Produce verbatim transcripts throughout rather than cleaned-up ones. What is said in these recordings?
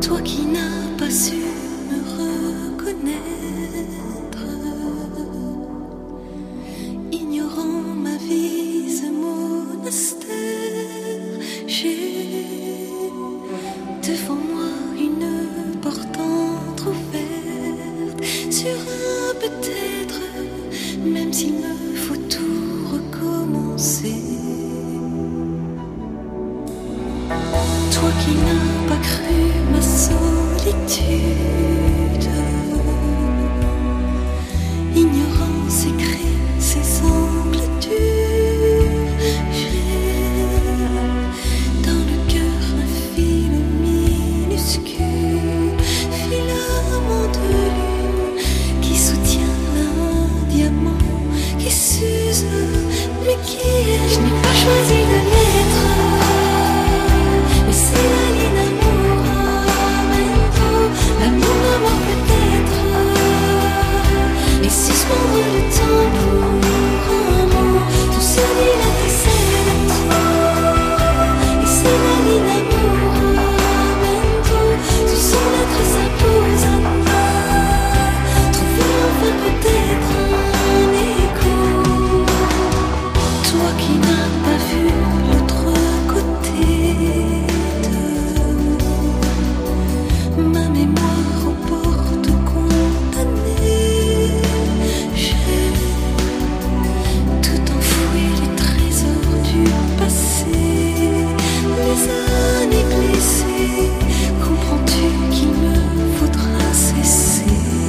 Toi qui n'as pas su me reconnaître, ignorant ma vie, ce monastère, j'ai devant moi une porte entrouverte sur un peut-être, même s'il me faut tout recommencer. Toi qui n'as pas cru ma solitude, ignorant ses cris, ses angles durs, j'ai dans le cœur un fil minuscule, filament de lune qui soutient un diamant qui s'use, mais qui est, je n'ai pas choisi de l'être. C'est la ligne amour, l'amour, l'amour peut-être, et suspendre le temps pour un mot, tout se dilate et s'évapore. Et c'est la ligne amour, tout son être s'impose à moi, trouver enfin peut-être un écho. Toi qui n'as pas vu l'autre côté, ma mémoire aux portes condamnées, j'ai tout enfoui les trésors du passé, les années glissées, comprends-tu qu'il me faudra cesser?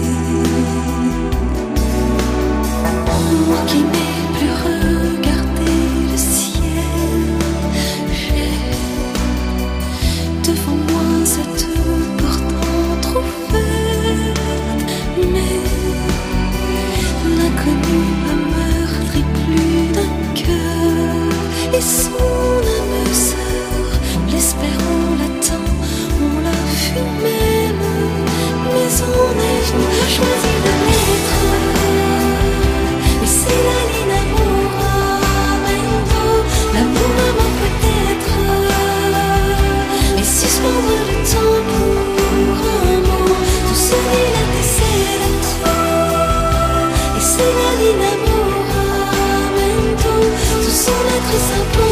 Moi qui n'ai plus regardé le ciel, j'ai devant moi cette porte entrouverte, mais l'inconnu a meurtri plus d'un cœur, et son âme sœur, l'espérant l'attend, on l'a fui même, mais on est, je n'ai pas choisi de l'être. Et c'est la ligne amour, l'amour, l'amour peut-être, et suspendre le temps pour un mot, tout se dilate et s'évapore. Et c'est la ligne amour, tout son être s'impose.